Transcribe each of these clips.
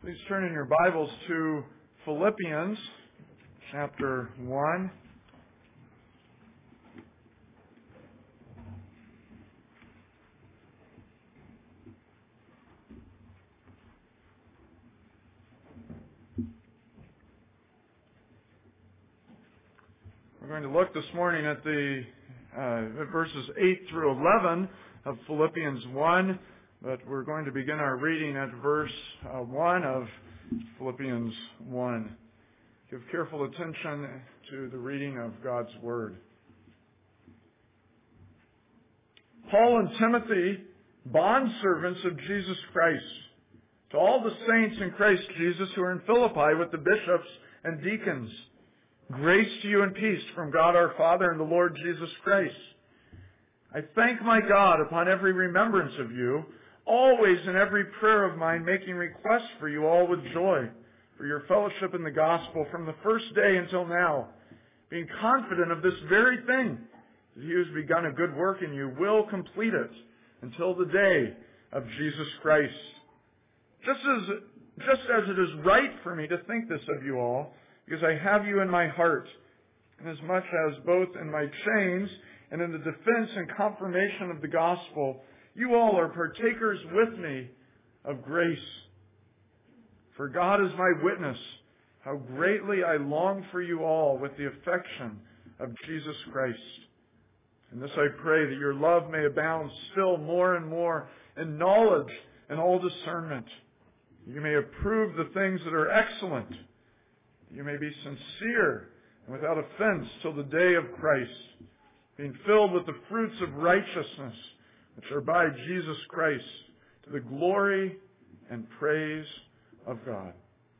Please turn in your Bibles to Philippians chapter 1. We're going to look this morning at the verses 8 through 11 of Philippians 1, but we're going to begin our reading at verse 1 of Philippians 1. Give careful attention to the reading of God's Word. Paul and Timothy, bondservants of Jesus Christ, to all the saints in Christ Jesus who are in Philippi with the bishops and deacons, grace to you and peace from God our Father and the Lord Jesus Christ. I thank my God upon every remembrance of you, always in every prayer of mine, making requests for you all with joy, for your fellowship in the gospel from the first day until now, being confident of this very thing, that he who has begun a good work in you will complete it until the day of Jesus Christ. Just as it is right for me to think this of you all, because I have you in my heart, inasmuch as both in my chains and in the defense and confirmation of the gospel, you all are partakers with me of grace. For God is my witness, how greatly I long for you all with the affection of Jesus Christ. And this I pray, that your love may abound still more and more in knowledge and all discernment. You may approve the things that are excellent. You may be sincere and without offense till the day of Christ, being filled with the fruits of righteousness, which are by Jesus Christ, to the glory and praise of God.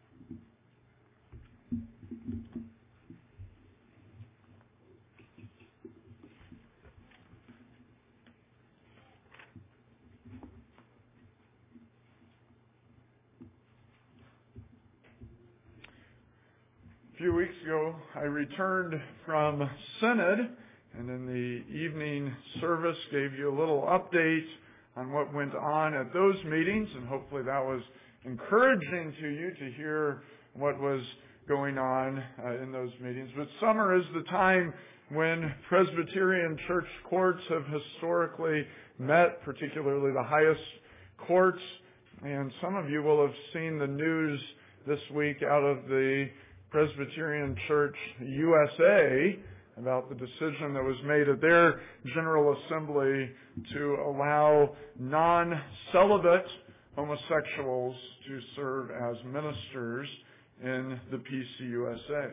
A few weeks ago, I returned from Synod, and in the evening service gave you a little update on what went on at those meetings, and hopefully that was encouraging to you to hear what was going on in those meetings. But summer is the time when Presbyterian church courts have historically met, particularly the highest courts, and some of you will have seen the news this week out of the Presbyterian Church USA about the decision that was made at their General Assembly to allow non-celibate homosexuals to serve as ministers in the PCUSA.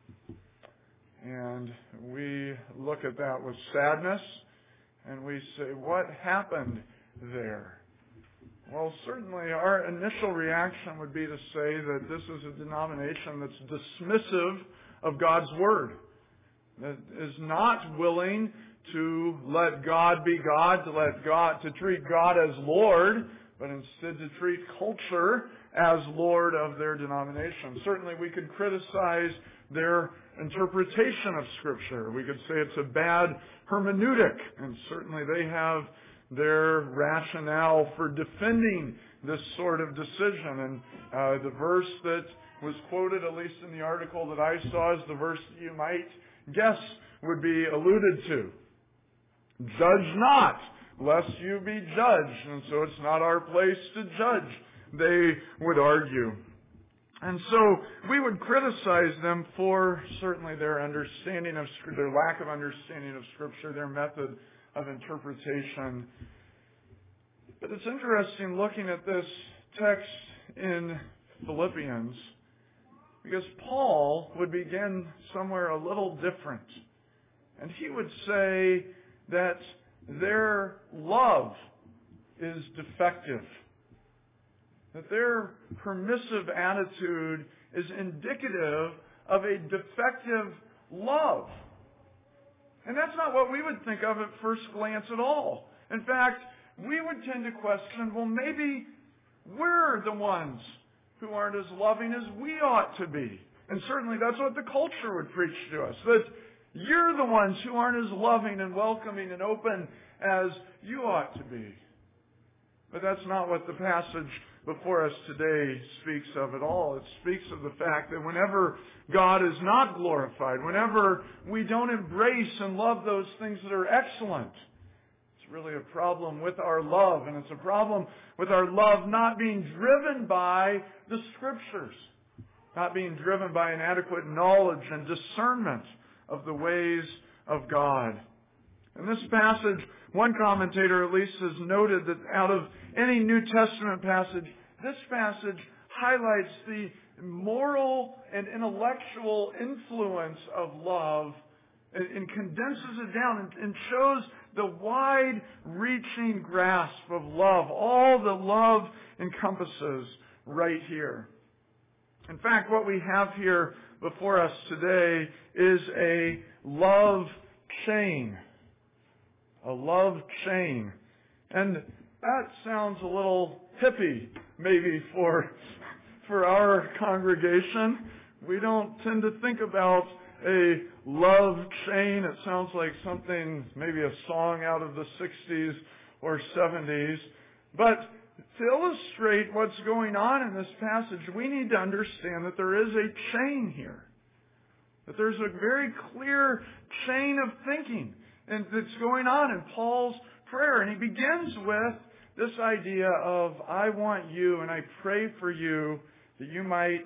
And we look at that with sadness, and we say, what happened there? Well, certainly our initial reaction would be to say that this is a denomination that's dismissive of God's Word, that is not willing to let God be God, to treat God as Lord, but instead to treat culture as Lord of their denomination. Certainly we could criticize their interpretation of Scripture. We could say it's a bad hermeneutic, and certainly they have their rationale for defending this sort of decision. And the verse that was quoted, at least in the article that I saw, is the verse that you might guess would be alluded to. Judge not, lest you be judged. And so it's not our place to judge, they would argue. And so we would criticize them for certainly their understanding of their lack of understanding of Scripture, their method of interpretation. But it's interesting looking at this text in Philippians, because Paul would begin somewhere a little different. And he would say that their love is defective, that their permissive attitude is indicative of a defective love. And that's not what we would think of at first glance at all. In fact, we would tend to question, well, maybe we're the ones who aren't as loving as we ought to be. And certainly that's what the culture would preach to us, that you're the ones who aren't as loving and welcoming and open as you ought to be. But that's not what the passage before us today speaks of at all. It speaks of the fact that whenever God is not glorified, whenever we don't embrace and love those things that are excellent, it's really a problem with our love, and it's a problem with our love not being driven by the Scriptures, not being driven by an adequate knowledge and discernment of the ways of God. In this passage, one commentator at least has noted that out of any New Testament passage, this passage highlights the moral and intellectual influence of love and condenses it down and shows the wide-reaching grasp of love, all that love encompasses right here. In fact, what we have here before us today is a love chain. A love chain. And that sounds a little hippie, maybe, for our congregation. We don't tend to think about a love chain. It sounds like something, maybe a song out of the 60s or 70s. But to illustrate what's going on in this passage, we need to understand that there is a chain here. That there's a very clear chain of thinking that's going on in Paul's prayer. And he begins with this idea of, I want you and I pray for you that you might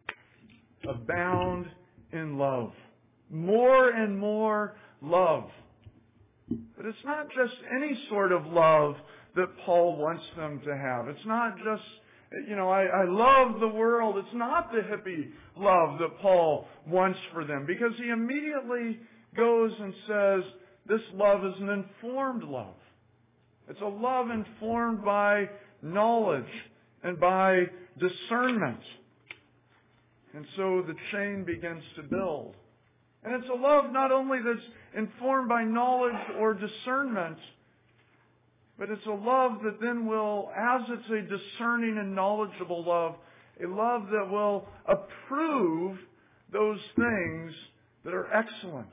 abound in love. More and more love. But it's not just any sort of love that Paul wants them to have. It's not just, I love the world. It's not the hippie love that Paul wants for them, because he immediately goes and says this love is an informed love. It's a love informed by knowledge and by discernment. And so the chain begins to build. And it's a love not only that's informed by knowledge or discernment, but it's a love that then will, as it's a discerning and knowledgeable love, a love that will approve those things that are excellent.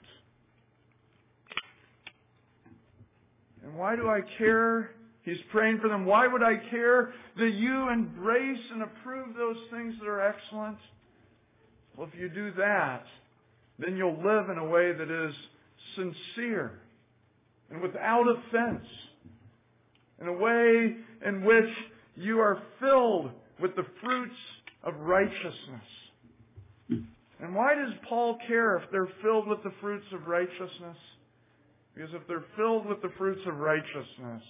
And why do I care? He's praying for them. Why would I care that you embrace and approve those things that are excellent? Well, if you do that, then you'll live in a way that is sincere and without offense, in a way in which you are filled with the fruits of righteousness. And why does Paul care if they're filled with the fruits of righteousness? Because if they're filled with the fruits of righteousness,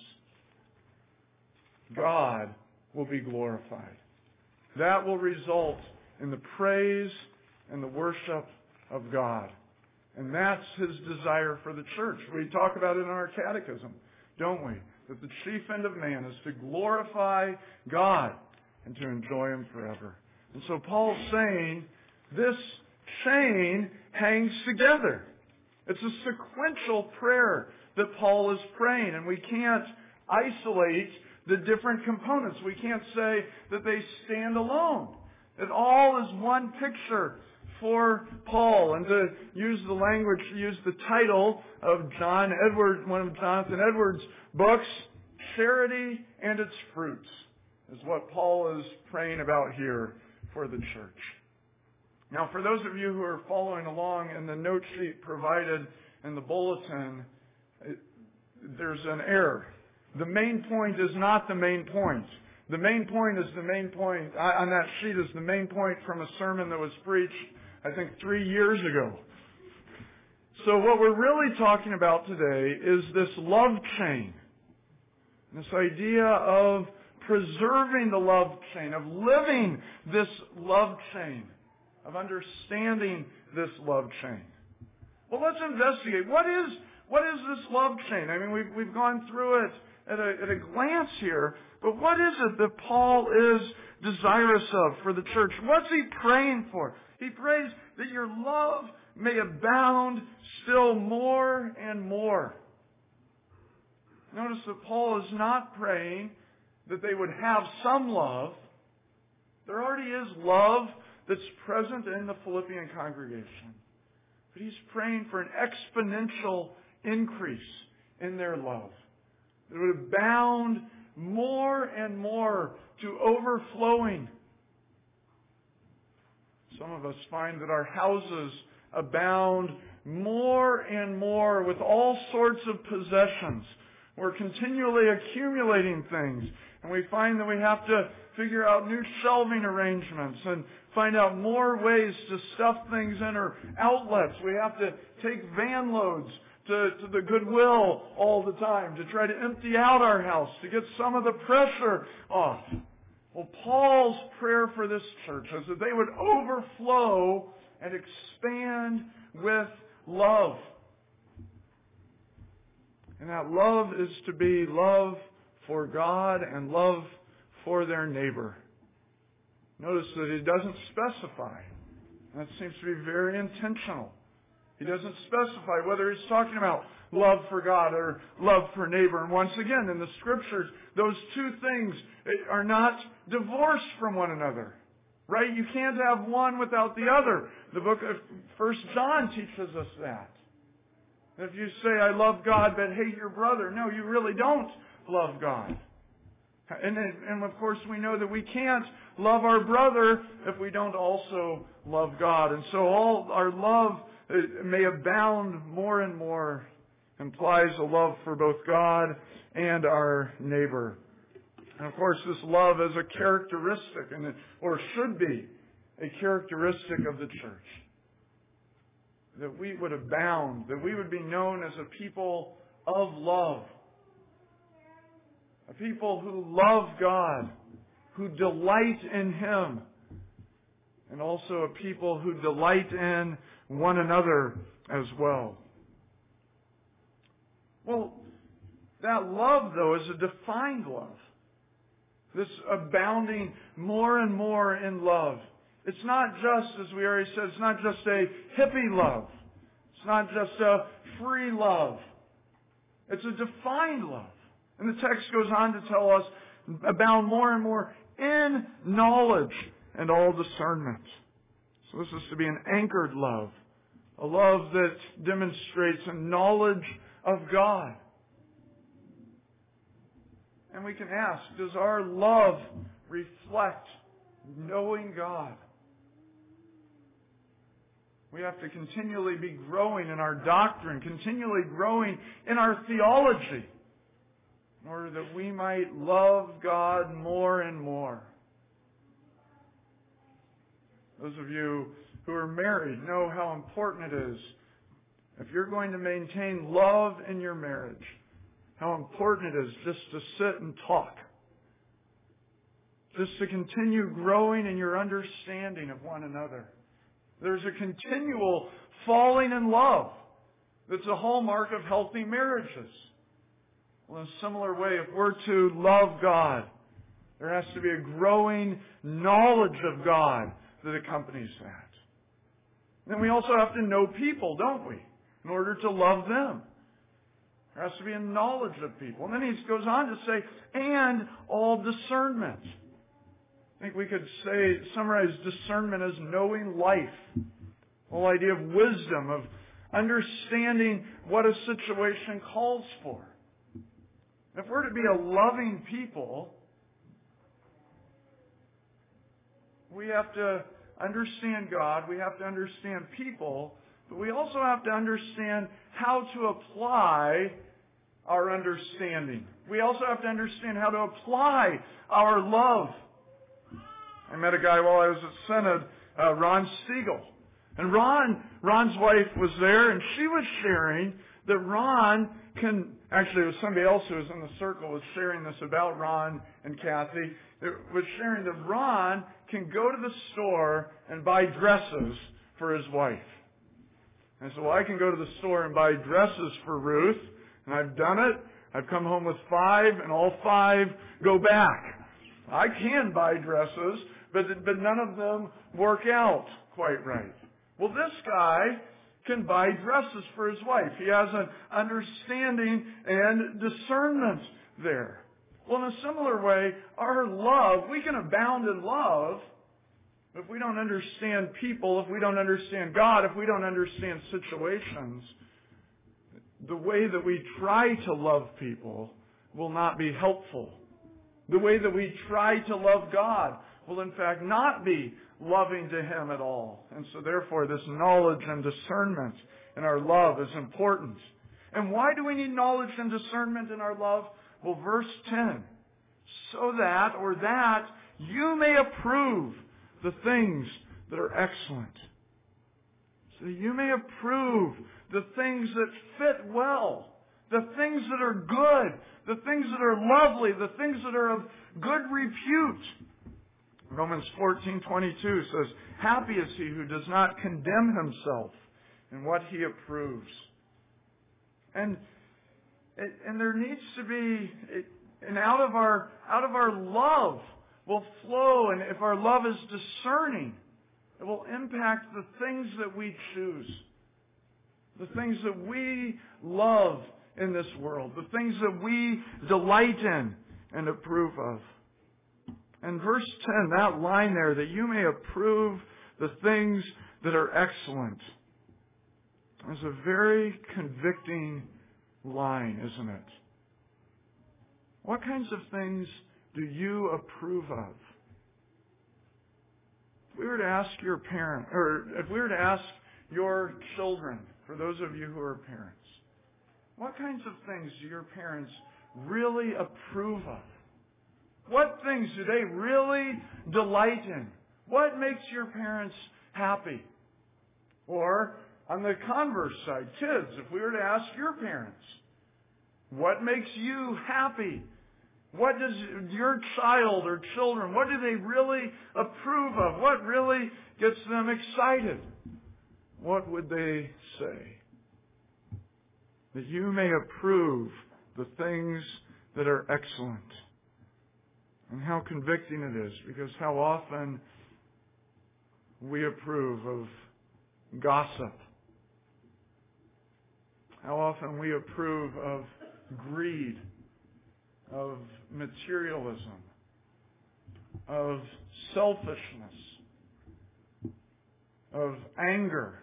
God will be glorified. That will result in the praise and the worship of God. And that's His desire for the church. We talk about it in our catechism, don't we? That the chief end of man is to glorify God and to enjoy Him forever. And so Paul's saying this chain hangs together. It's a sequential prayer that Paul is praying, and we can't isolate the different components. We can't say that they stand alone. It all is one picture for Paul. And to use the language, to use the title of John Edwards, one of Jonathan Edwards' books, Charity and Its Fruits, is what Paul is praying about here for the church. Now, for those of you who are following along in the note sheet provided in the bulletin, there's an error. The main point is not the main point. The main point is the main point. On that sheet is the main point from a sermon that was preached, I think, 3 years ago. So what we're really talking about today is this love chain. This idea of preserving the love chain, of living this love chain, of understanding this love chain. Well, let's investigate. What is this love chain? I mean, we've gone through it at a glance here, but what is it that Paul is desirous of for the church? What's he praying for? He prays that your love may abound still more and more. Notice that Paul is not praying that they would have some love. There already is love that's present in the Philippian congregation. But he's praying for an exponential increase in their love. It would abound more and more to overflowing. Some of us find that our houses abound more and more with all sorts of possessions. We're continually accumulating things, and we find that we have to figure out new shelving arrangements and find out more ways to stuff things in, or outlets. We have to take van loads to the Goodwill all the time to try to empty out our house, to get some of the pressure off. Well, Paul's prayer for this church is that they would overflow and expand with love. And that love is to be love for God and love for their neighbor. Notice that he doesn't specify. That seems to be very intentional. He doesn't specify whether he's talking about love for God or love for neighbor. And once again, in the Scriptures, those two things are not divorced from one another. Right? You can't have one without the other. The book of 1 John teaches us that. If you say, I love God but hate your brother, no, you really don't love God. And of course we know that we can't love our brother if we don't also love God. And so all our love may abound more and more implies a love for both God and our neighbor. And of course this love is a characteristic, or should be a characteristic of the church. That we would abound, that we would be known as a people of love. A people who love God, who delight in Him, and also a people who delight in one another as well. Well, that love, though, is a defined love. This abounding more and more in love. It's not just, as we already said, it's not just a hippie love. It's not just a free love. It's a defined love. And the text goes on to tell us, abound more and more in knowledge and all discernment. So this is to be an anchored love. A love that demonstrates a knowledge of God. And we can ask, does our love reflect knowing God? We have to continually be growing in our doctrine, continually growing in our theology, in order that we might love God more and more. Those of you who are married know how important it is, if you're going to maintain love in your marriage, how important it is just to sit and talk. Just to continue growing in your understanding of one another. There's a continual falling in love that's a hallmark of healthy marriages. Well, in a similar way, if we're to love God, there has to be a growing knowledge of God that accompanies that. Then we also have to know people, don't we? In order to love them. There has to be a knowledge of people. And then he goes on to say, and all discernment. I think we could summarize discernment as knowing life. The whole idea of wisdom, of understanding what a situation calls for. If we're to be a loving people, we have to understand God, we have to understand people, but we also have to understand how to apply our understanding. We also have to understand how to apply our love. I met a guy while I was at Synod, Ron Siegel. And Ron's wife was there, and she was sharing that Ron actually it was somebody else who was in the circle was sharing this about Ron and Kathy. It was sharing that Ron can go to the store and buy dresses for his wife. And so I can go to the store and buy dresses for Ruth, and I've done it. I've come home with 5, and all 5 go back. I can buy dresses, but none of them work out quite right. Well, this guy can buy dresses for his wife. He has an understanding and discernment there. Well, in a similar way, our love, we can abound in love, but if we don't understand people, if we don't understand God, if we don't understand situations, the way that we try to love people will not be helpful. The way that we try to love God will in fact not be loving to Him at all. And so therefore this knowledge and discernment in our love is important. And why do we need knowledge and discernment in our love? Well, verse 10, so that, or that, you may approve the things that are excellent. So that you may approve the things that fit well, the things that are good, the things that are lovely, the things that are of good repute. Romans 14:22 says, happy is he who does not condemn himself in what he approves. And there needs to be, and out of our love will flow, and if our love is discerning, it will impact the things that we choose, the things that we love in this world, the things that we delight in and approve of. And verse 10, that line there, that you may approve the things that are excellent, is a very convicting line, isn't it? What kinds of things do you approve of? If we were to ask your parent, or if we were to ask your children, for those of you who are parents, what kinds of things do your parents really approve of? What things do they really delight in? What makes your parents happy? Or, on the converse side, kids, if we were to ask your parents, what makes you happy? What does your child or children, what do they really approve of? What really gets them excited? What would they say? That you may approve the things that are excellent. And how convicting it is, because how often we approve of gossip. How often we approve of greed, of materialism, of selfishness, of anger,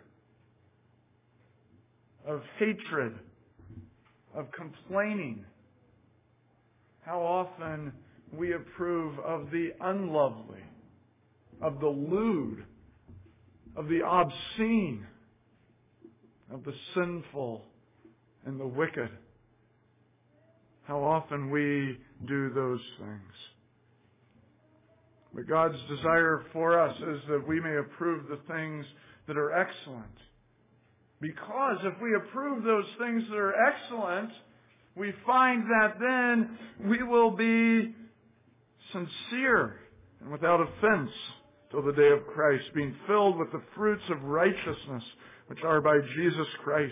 of hatred, of complaining. How often we approve of the unlovely, of the lewd, of the obscene, of the sinful and the wicked. How often we do those things. But God's desire for us is that we may approve the things that are excellent. Because if we approve those things that are excellent, we find that then we will be sincere and without offense till the day of Christ, being filled with the fruits of righteousness which are by Jesus Christ.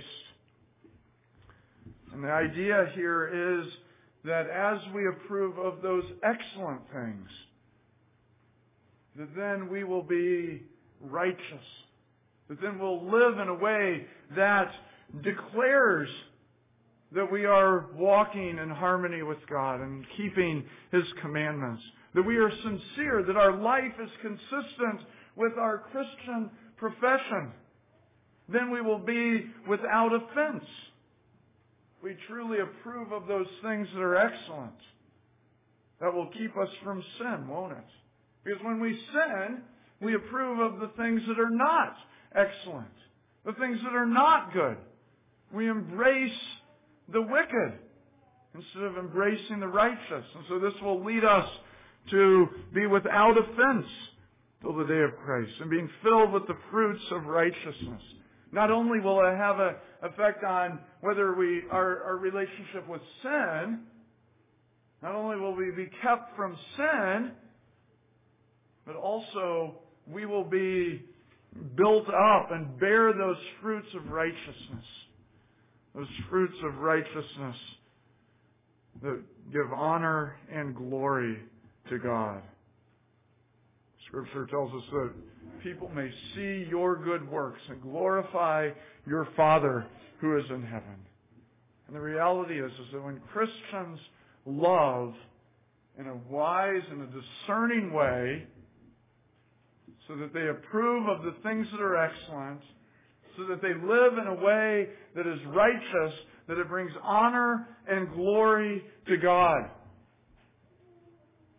And the idea here is that as we approve of those excellent things, that then we will be righteous. That then we'll live in a way that declares that we are walking in harmony with God and keeping His commandments. That we are sincere, that our life is consistent with our Christian profession. Then we will be without offense. We truly approve of those things that are excellent. That will keep us from sin, won't it? Because when we sin, we approve of the things that are not excellent, the things that are not good. We embrace the wicked instead of embracing the righteous. And so this will lead us to be without offense till the day of Christ and being filled with the fruits of righteousness. Not only will it have an effect on whether our relationship with sin, not only will we be kept from sin, but also we will be built up and bear those fruits of righteousness. Those fruits of righteousness that give honor and glory to God. Scripture tells us that people may see your good works and glorify your Father who is in heaven. And the reality is that when Christians love in a wise and a discerning way, so that they approve of the things that are excellent, so that they live in a way that is righteous, that it brings honor and glory to God.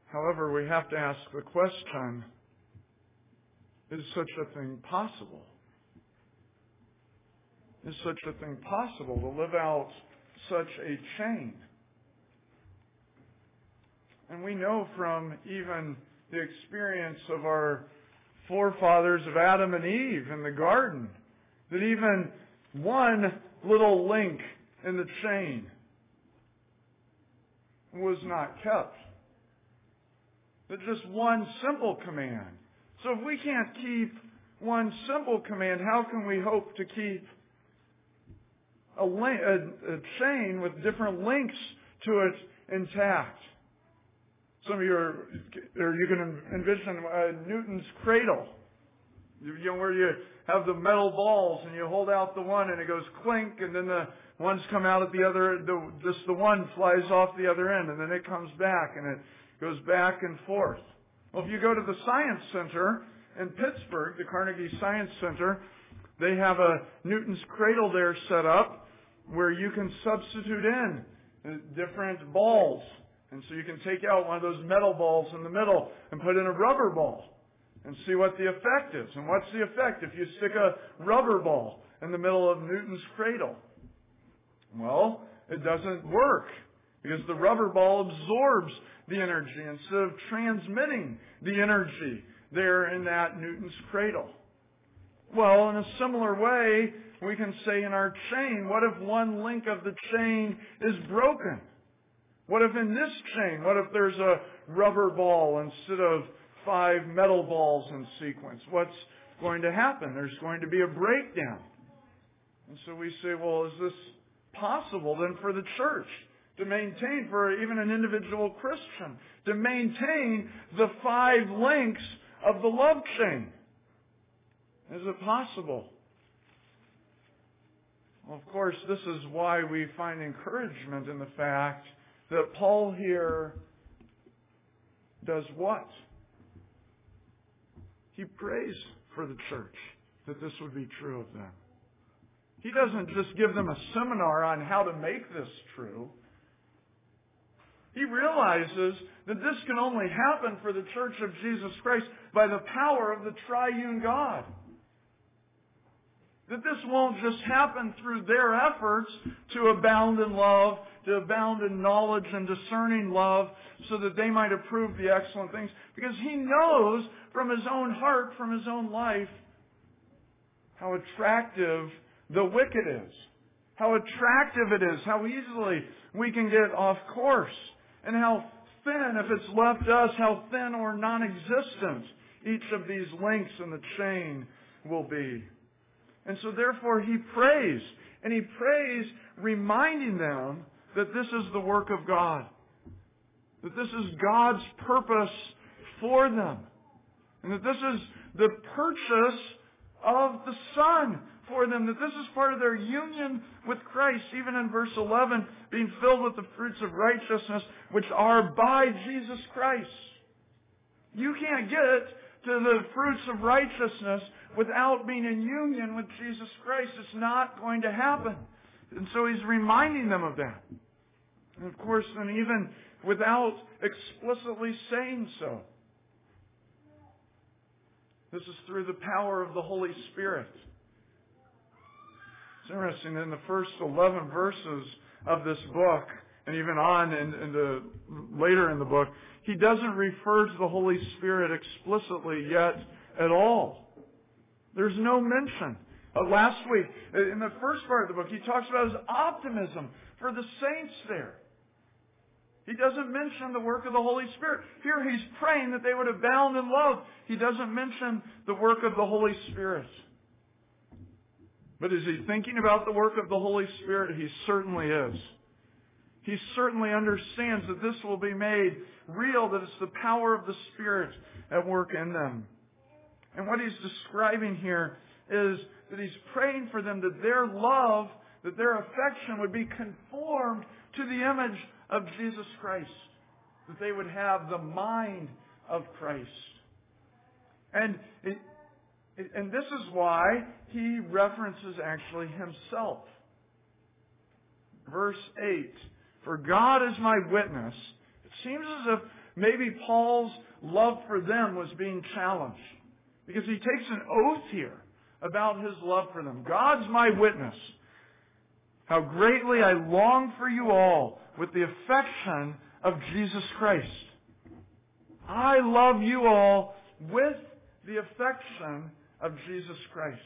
However, we have to ask the question, is such a thing possible? Is such a thing possible, to live out such a chain? And we know from even the experience of our forefathers of Adam and Eve in the garden that even one little link in the chain was not kept. That just one simple command. So if we can't keep one simple command, how can we hope to keep a chain with different links to it intact? Some of you can envision Newton's cradle. Where you have the metal balls and you hold out the one and it goes clink, and then the ones come out at the other, just the one flies off the other end, and then it comes back and it goes back and forth. Well, if you go to the Science Center in Pittsburgh, the Carnegie Science Center, they have a Newton's cradle there set up where you can substitute in different balls. And so you can take out one of those metal balls in the middle and put in a rubber ball and see what the effect is. And what's the effect if you stick a rubber ball in the middle of Newton's cradle? Well, it doesn't work because the rubber ball absorbs the energy instead of transmitting the energy there in that Newton's cradle. Well, in a similar way, we can say in our chain, what if one link of the chain is broken? What if in this chain, what if there's a rubber ball instead of 5 metal balls in sequence? What's going to happen? There's going to be a breakdown. And so we say, well, is this possible then for the church to maintain, for even an individual Christian, to maintain the 5 links of the love chain? Is it possible? Well, of course, this is why we find encouragement in the fact that Paul here does what? He prays for the church that this would be true of them. He doesn't just give them a seminar on how to make this true. He realizes that this can only happen for the church of Jesus Christ by the power of the triune God. That this won't just happen through their efforts to abound in love, to abound in knowledge and discerning love, so that they might approve the excellent things. Because He knows from His own heart, from His own life, how attractive the wicked is. How attractive it is. How easily we can get off course. And how thin, if it's left us, how thin or non-existent each of these links in the chain will be. And so therefore He prays. And He prays reminding them that this is the work of God. That this is God's purpose for them. And that this is the purchase of the Son for them. That this is part of their union with Christ. Even in verse 11, being filled with the fruits of righteousness, which are by Jesus Christ. You can't get to the fruits of righteousness without being in union with Jesus Christ. It's not going to happen. And so He's reminding them of that. And of course, then even without explicitly saying so. This is through the power of the Holy Spirit. It's interesting, in the first 11 verses of this book, and even on into later in the book, he doesn't refer to the Holy Spirit explicitly yet at all. There's no mention. Last week, in the first part of the book, he talks about his optimism for the saints there. He doesn't mention the work of the Holy Spirit. Here he's praying that they would abound in love. He doesn't mention the work of the Holy Spirit. But is he thinking about the work of the Holy Spirit? He certainly is. He certainly understands that this will be made real, that it's the power of the Spirit at work in them. And what he's describing here is that he's praying for them that their love, that their affection would be conformed to the image of Jesus Christ. That they would have the mind of Christ. And this is why he references actually himself. Verse 8, "For God is my witness." It seems as if maybe Paul's love for them was being challenged. Because he takes an oath here about his love for them. God's my witness, how greatly I long for you all with the affection of Jesus Christ. I love you all with the affection of Jesus Christ.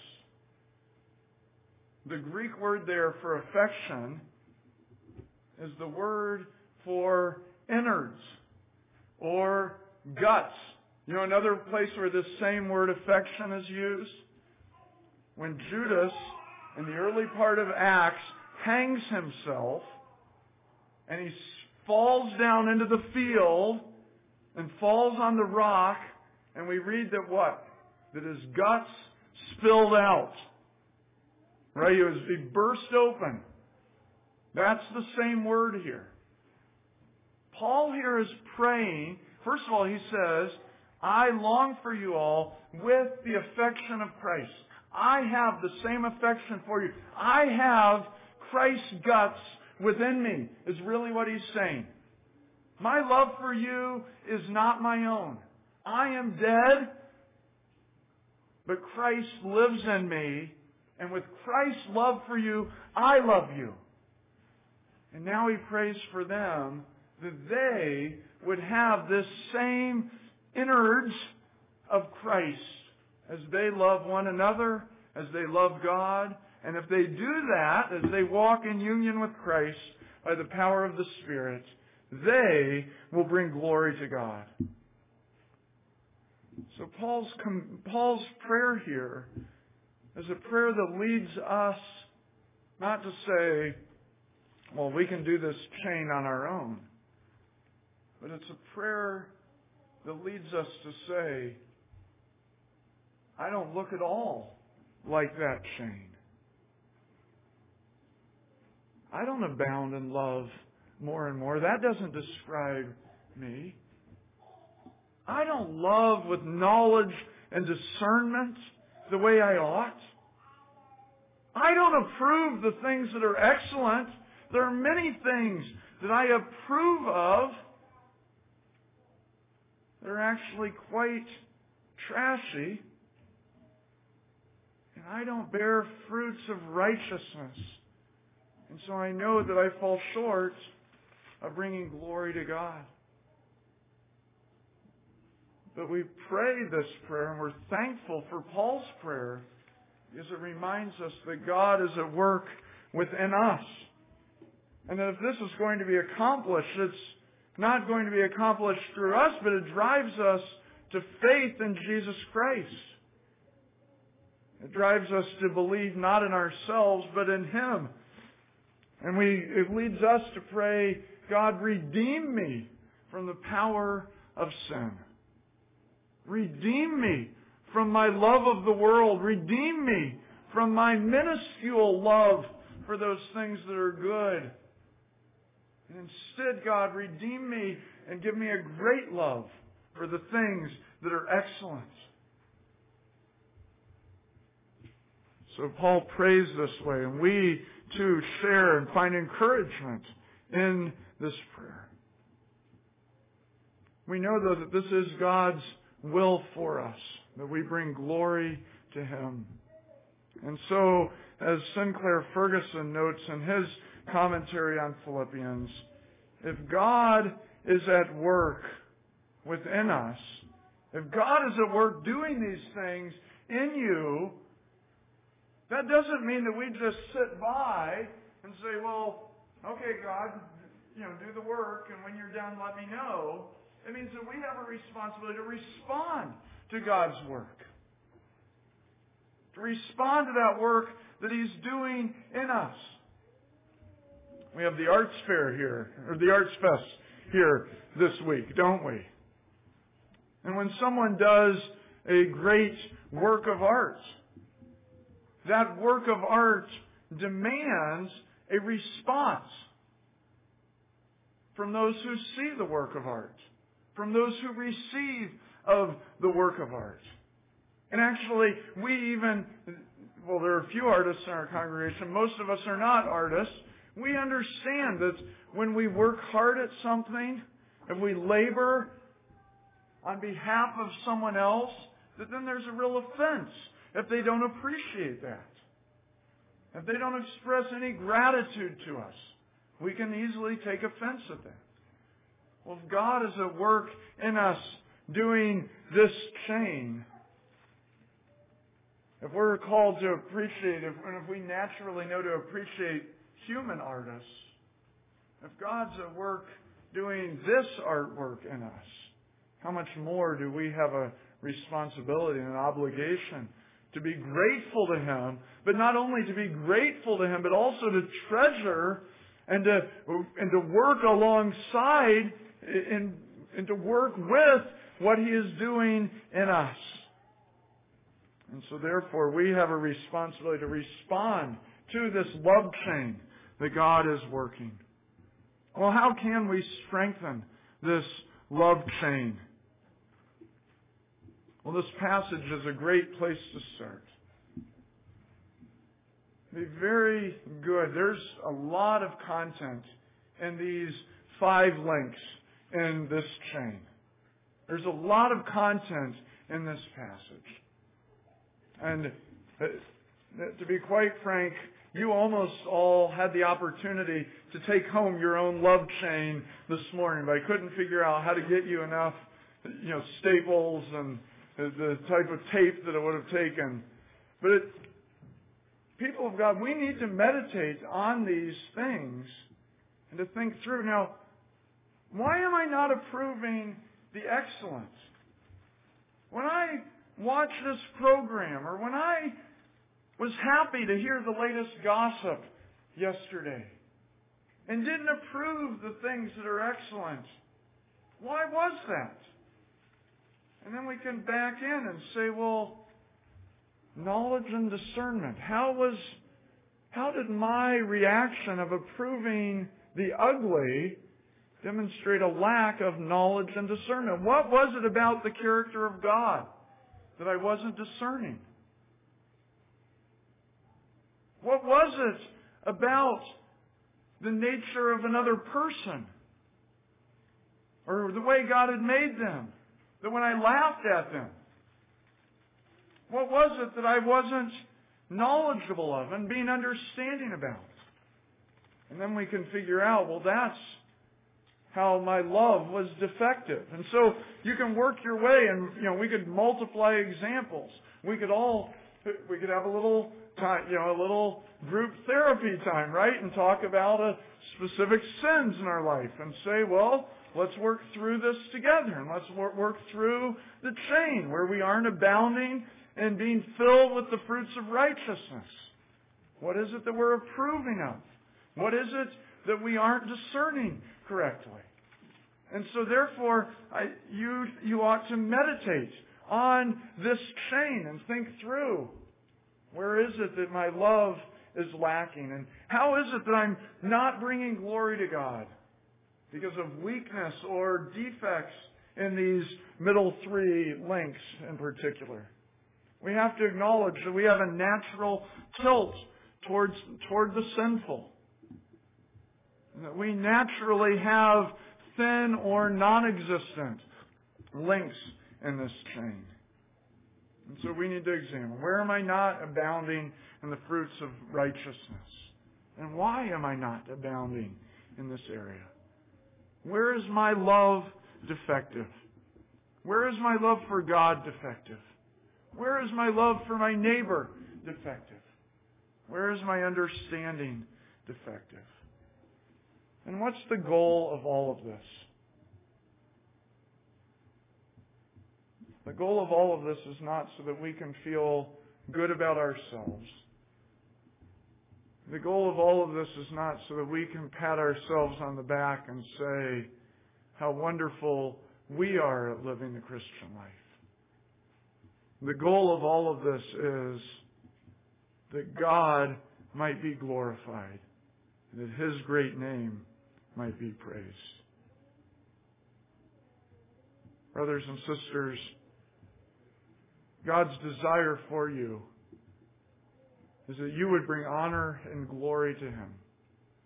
The Greek word there for affection is the word for innards or guts. You know, another place where this same word affection is used? When Judas, in the early part of Acts, hangs himself and he falls down into the field and falls on the rock, and we read that what? That his guts spilled out. Right? He burst open. That's the same word here. Paul here is praying. First of all, he says, I long for you all with the affection of Christ. I have the same affection for you. I have Christ's guts within me, is really what he's saying. My love for you is not my own. I am dead, but Christ lives in me, and with Christ's love for you, I love you. And now he prays for them that they would have this same innards of Christ as they love one another, as they love God. And if they do that, as they walk in union with Christ by the power of the Spirit, they will bring glory to God. So Paul's prayer here is a prayer that leads us not to say, well, we can do this chain on our own. But it's a prayer that leads us to say, I don't look at all like that chain. I don't abound in love more and more. That doesn't describe me. I don't love with knowledge and discernment the way I ought. I don't approve the things that are excellent. There are many things that I approve of that are actually quite trashy. And I don't bear fruits of righteousness. And so I know that I fall short of bringing glory to God. But we pray this prayer, and we're thankful for Paul's prayer, because it reminds us that God is at work within us. And that if this is going to be accomplished, it's not going to be accomplished through us, but it drives us to faith in Jesus Christ. It drives us to believe not in ourselves, but in Him. And it leads us to pray, God, redeem me from the power of sin. Redeem me from my love of the world. Redeem me from my minuscule love for those things that are good. And instead, God, redeem me and give me a great love for the things that are excellent. So Paul prays this way, and we too share and find encouragement in this prayer. We know, though, that this is God's will for us, that we bring glory to Him. And so, as Sinclair Ferguson notes in his commentary on Philippians, if God is at work within us, if God is at work doing these things in you, that doesn't mean that we just sit by and say, well, okay, God, do the work, and when you're done, let me know. It means that we have a responsibility to respond to God's work. To respond to that work that He's doing in us. We have the Arts Fair here, or the Arts Fest here this week, don't we? And when someone does a great work of art, that work of art demands a response from those who see the work of art, from those who receive of the work of art. And actually, there are a few artists in our congregation. Most of us are not artists. We understand that when we work hard at something, if we labor on behalf of someone else, that then there's a real offense if they don't appreciate that. If they don't express any gratitude to us, we can easily take offense at that. Well, if God is at work in us doing this chain, if we're called to appreciate, and if we naturally know to appreciate human artists, if God's at work doing this artwork in us, how much more do we have a responsibility and an obligation to be grateful to Him, but not only to be grateful to Him, but also to treasure and to work alongside and to work with what He is doing in us. And so therefore we have a responsibility to respond to this love chain that God is working. Well, how can we strengthen this love chain? Well, this passage is a great place to start. Be very good. There's a lot of content in these 5 links in this chain. There's a lot of content in this passage. And to be quite frank, you almost all had the opportunity to take home your own love chain this morning, but I couldn't figure out how to get you enough, staples and the type of tape that it would have taken. But people of God, we need to meditate on these things and to think through. Now, why am I not approving the excellence? When I watch this program, or when I was happy to hear the latest gossip yesterday and didn't approve the things that are excellent, why was that? And then we can back in and say, well, knowledge and discernment. How did my reaction of approving the ugly demonstrate a lack of knowledge and discernment? What was it about the character of God that I wasn't discerning? What was it about the nature of another person or the way God had made them that when I laughed at them, what was it that I wasn't knowledgeable of and being understanding about? And then we can figure out, well, that's how my love was defective. And so you can work your way, and we could multiply examples. We could have a little time, a little group therapy time, right? And talk about specific sins in our life and say, well, let's work through this together, and let's work through the chain where we aren't abounding and being filled with the fruits of righteousness. What is it that we're approving of? What is it that we aren't discerning correctly? And so therefore, you ought to meditate on this chain and think through, where is it that my love is lacking? And how is it that I'm not bringing glory to God because of weakness or defects in these middle 3 links in particular? We have to acknowledge that we have a natural tilt toward the sinful. That we naturally have thin or non-existent links in this chain. And so we need to examine, where am I not abounding in the fruits of righteousness? And why am I not abounding in this area? Where is my love defective? Where is my love for God defective? Where is my love for my neighbor defective? Where is my understanding defective? And what's the goal of all of this? The goal of all of this is not so that we can feel good about ourselves. The goal of all of this is not so that we can pat ourselves on the back and say how wonderful we are at living the Christian life. The goal of all of this is that God might be glorified, that His great name might be praised. Brothers and sisters, God's desire for you is that you would bring honor and glory to Him.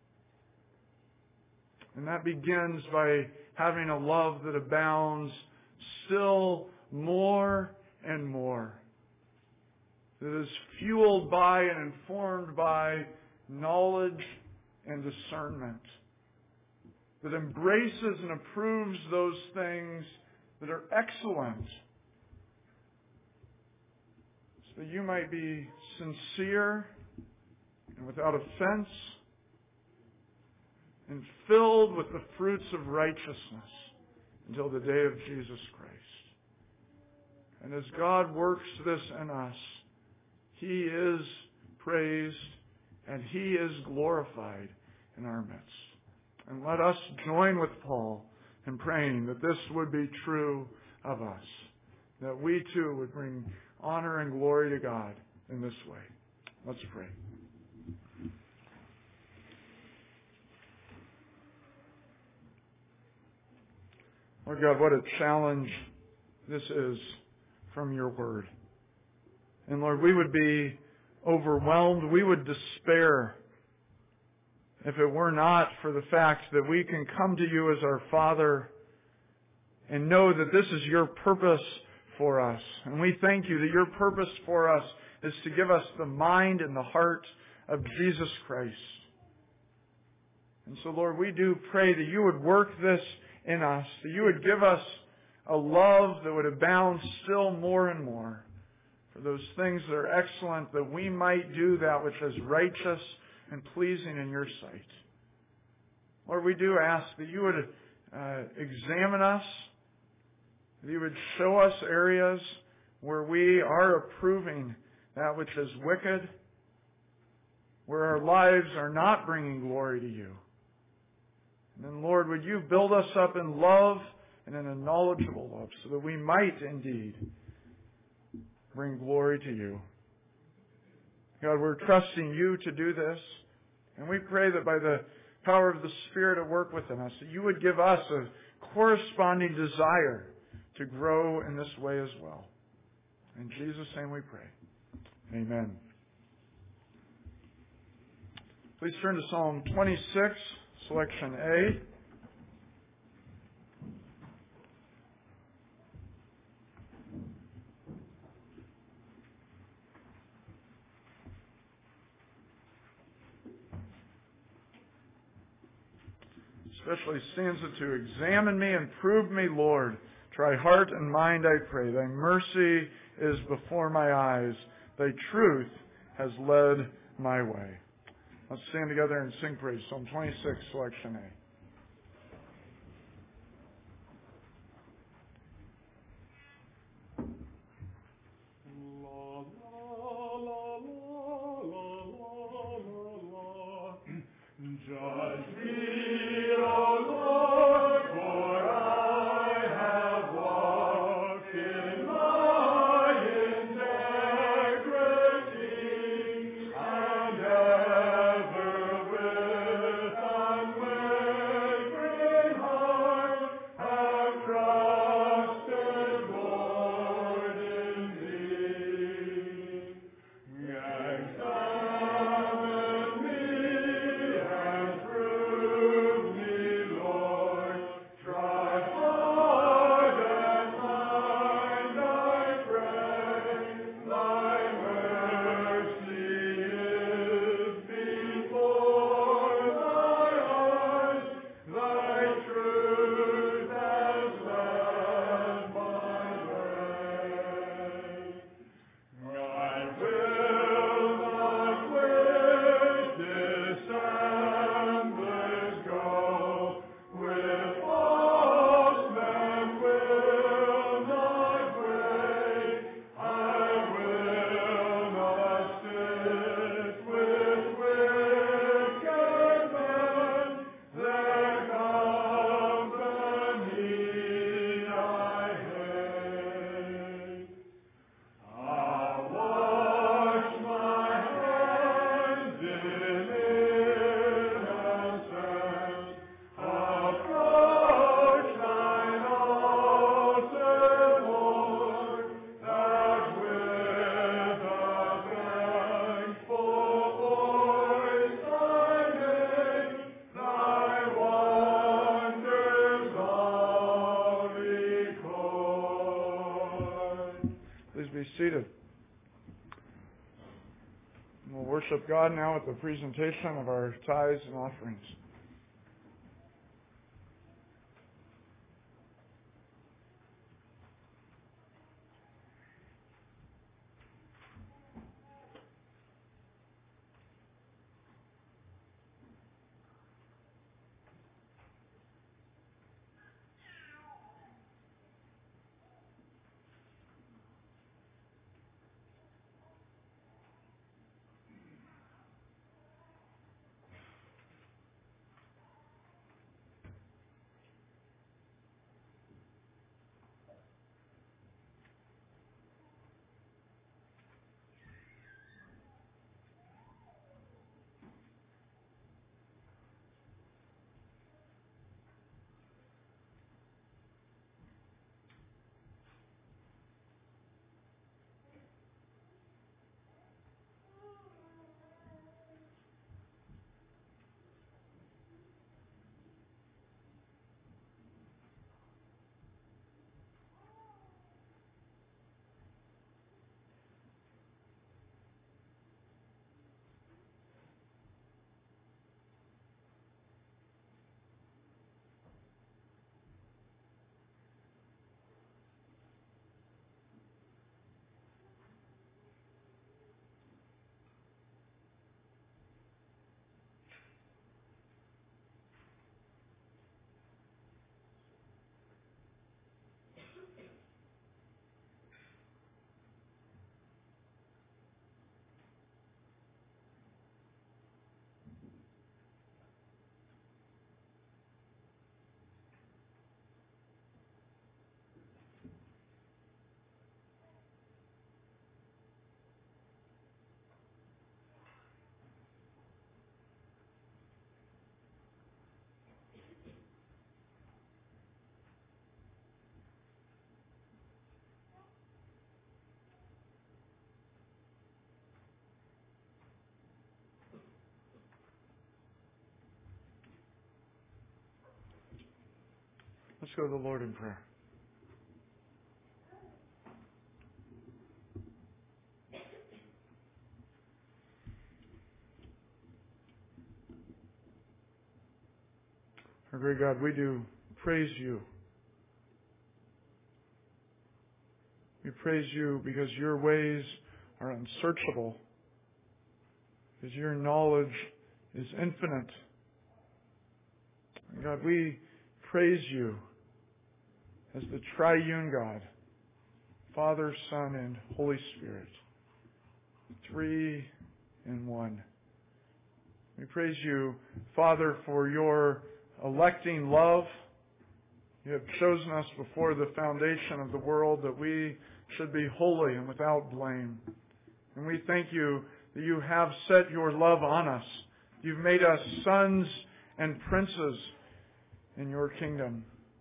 And that begins by having a love that abounds still more and more. That is fueled by and informed by knowledge and discernment. That embraces and approves those things that are excellent. So that you might be sincere and without offense and filled with the fruits of righteousness until the day of Jesus Christ. And as God works this in us, He is praised and He is glorified in our midst. And let us join with Paul in praying that this would be true of us, that we too would bring honor and glory to God in this way. Let's pray. Lord God, what a challenge this is from your word. And Lord, we would be overwhelmed, we would despair if it were not for the fact that we can come to you as our Father and know that this is your purpose for us. And we thank you that your purpose for us is to give us the mind and the heart of Jesus Christ. And so, Lord, we do pray that you would work this in us, that you would give us a love that would abound still more and more for those things that are excellent, that we might do that which is righteous and pleasing in your sight. Lord, we do ask that you would examine us, that you would show us areas where we are approving that which is wicked, where our lives are not bringing glory to you. And then, Lord, would you build us up in love and in a knowledgeable love so that we might indeed bring glory to you. God, we're trusting you to do this. And we pray that by the power of the Spirit at work within us, that you would give us a corresponding desire to grow in this way as well. In Jesus' name we pray. Amen. Please turn to Psalm 26, selection A. Especially stanza 2. Examine me and prove me, Lord. Try heart and mind, I pray. Thy mercy is before my eyes. Thy truth has led my way. Let's stand together and sing praise. Psalm 26, selection A. Judge me, O Lord, for I have walked in my integrity, and ever with unwearied be seated. We'll worship God now with the presentation of our tithes and offerings. Let's go to the Lord in prayer. Our great God, we do praise you. We praise you because your ways are unsearchable, because your knowledge is infinite. And God, we praise you as the triune God, Father, Son, and Holy Spirit, 3 in 1. We praise you, Father, for your electing love. You have chosen us before the foundation of the world that we should be holy and without blame. And we thank you that you have set your love on us. You've made us sons and princes in your kingdom.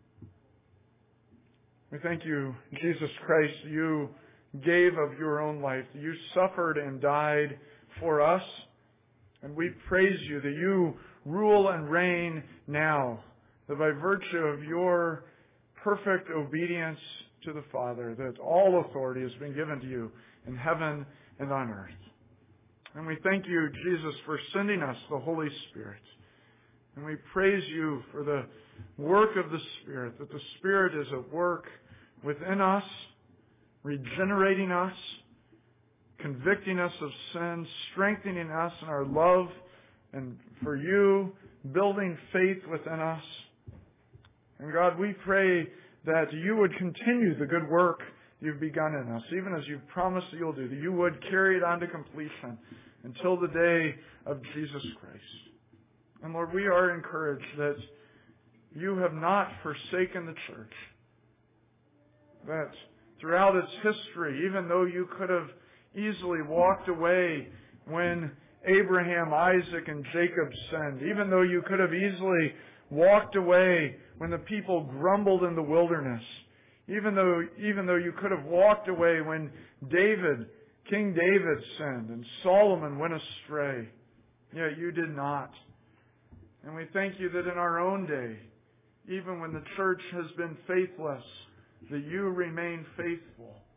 We thank you, Jesus Christ, you gave of your own life, that you suffered and died for us. And we praise you that you rule and reign now, that by virtue of your perfect obedience to the Father, that all authority has been given to you in heaven and on earth. And we thank you, Jesus, for sending us the Holy Spirit. And we praise you for the work of the Spirit, that the Spirit is at work within us, regenerating us, convicting us of sin, strengthening us in our love and for you, building faith within us. And God, we pray that you would continue the good work you've begun in us, even as you've promised that you'll do, that you would carry it on to completion until the day of Jesus Christ. And Lord, we are encouraged that you have not forsaken the church, that throughout its history, even though you could have easily walked away when Abraham, Isaac, and Jacob sinned, even though you could have easily walked away when the people grumbled in the wilderness, even though you could have walked away when King David sinned and Solomon went astray, yet you did not. And we thank you that in our own day, even when the church has been faithless, that you remain faithful.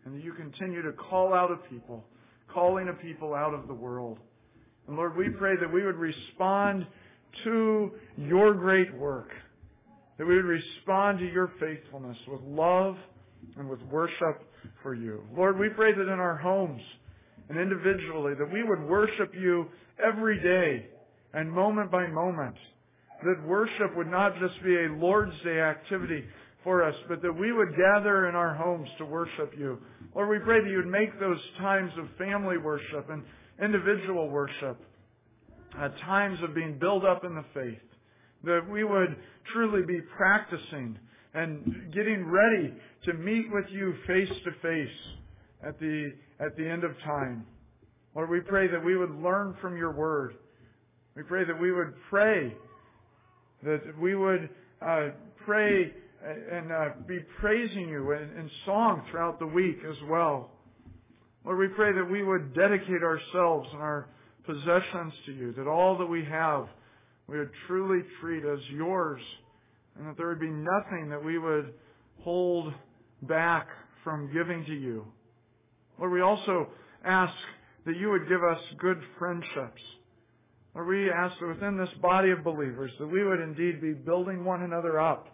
and that you continue to call out a people, calling a people out of the world. And Lord, we pray that we would respond to your great work, that we would respond to your faithfulness with love and with worship for you. Lord, we pray that in our homes and individually, that we would worship you every day and moment by moment. That worship would not just be a Lord's Day activity for us, but that we would gather in our homes to worship you. Lord, we pray that you would make those times of family worship and individual worship times of being built up in the faith. That we would truly be practicing and getting ready to meet with you face to face at the end of time. Lord, we pray that we would learn from your word. We pray that we would pray, that we would pray and be praising you in song throughout the week as well. Lord, we pray that we would dedicate ourselves and our possessions to you, that all that we have we would truly treat as yours, and that there would be nothing that we would hold back from giving to you. Lord, we also ask that you would give us good friendships. Lord, we ask that within this body of believers that we would indeed be building one another up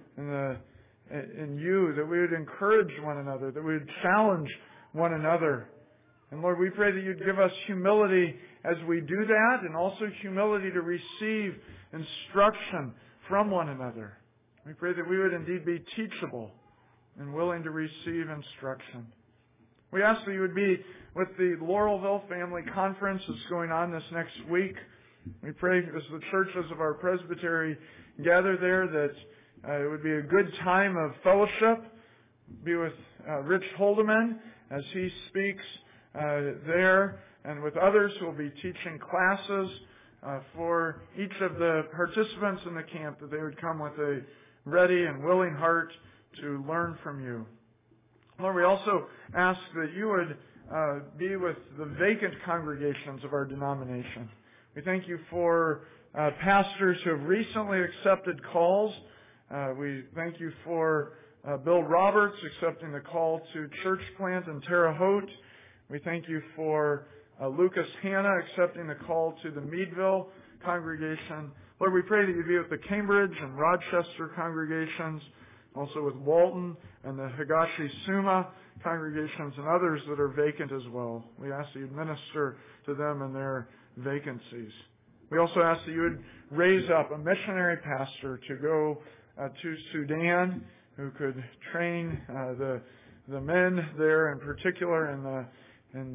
in you, that we would encourage one another, that we would challenge one another. And Lord, we pray that you'd give us humility as we do that, and also humility to receive instruction from one another. We pray that we would indeed be teachable and willing to receive instruction. We ask that you would be with the Laurelville Family Conference that's going on this next week. We pray as the churches of our presbytery gather there that it would be a good time of fellowship. Be with Rich Holdeman as he speaks there, and with others who will be teaching classes for each of the participants in the camp, that they would come with a ready and willing heart to learn from you. Lord, we also ask that you would be with the vacant congregations of our denomination. We thank you for pastors who have recently accepted calls. We thank you for Bill Roberts accepting the call to church plant in Terre Haute. We thank you for Lucas Hanna accepting the call to the Meadville congregation. Lord, we pray that you be with the Cambridge and Rochester congregations, also with Walton and the Higashi-Suma congregations and others that are vacant as well. We ask that you minister to them in their vacancies. We also ask that you would raise up a missionary pastor to go to Sudan who could train the men there, in particular in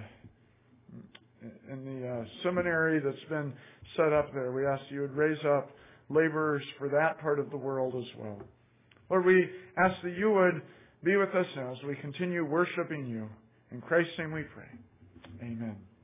the seminary that's been set up there. We ask you would raise up laborers for that part of the world as well. Lord, we ask that you would be with us now as we continue worshiping you. In Christ's name we pray. Amen.